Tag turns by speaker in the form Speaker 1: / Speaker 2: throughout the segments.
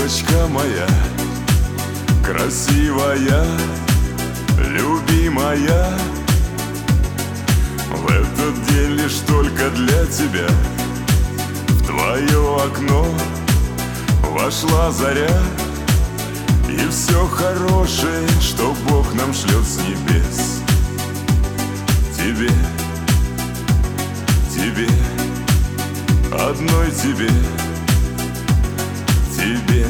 Speaker 1: девочка моя, красивая, любимая. В этот день лишь только для тебя в твое окно вошла заря. И все хорошее, что Бог нам шлет с небес, тебе, тебе, одной тебе, тебе.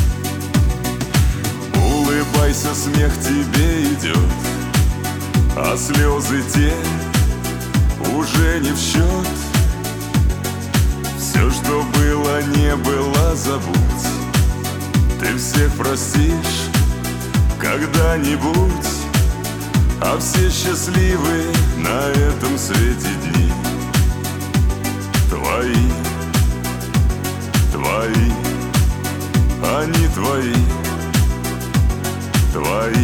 Speaker 1: Улыбайся, смех тебе идет, а слезы те уже не в счет. Все, что было, не было, забудь. Ты всех простишь когда-нибудь, а все счастливы на этом свете дни. Твои, твои, они твои, твои.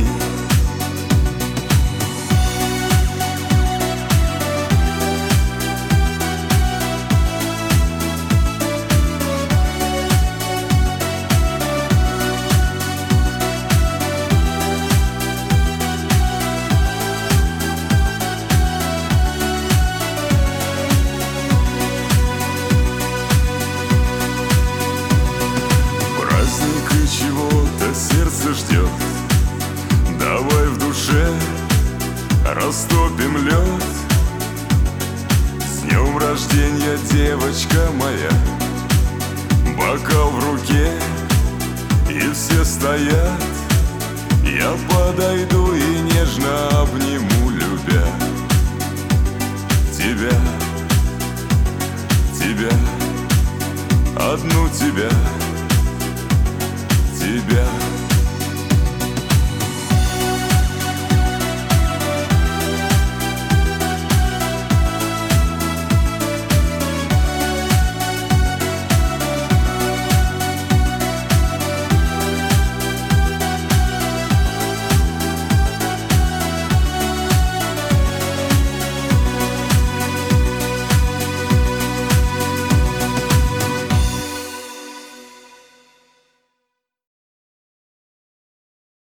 Speaker 1: Чего-то сердце ждет, давай в душе растопим лед. С днем рождения, девочка моя, бокал в руке, и все стоят. Я подойду и нежно обниму, любя тебя, тебя, одну тебя, тебя.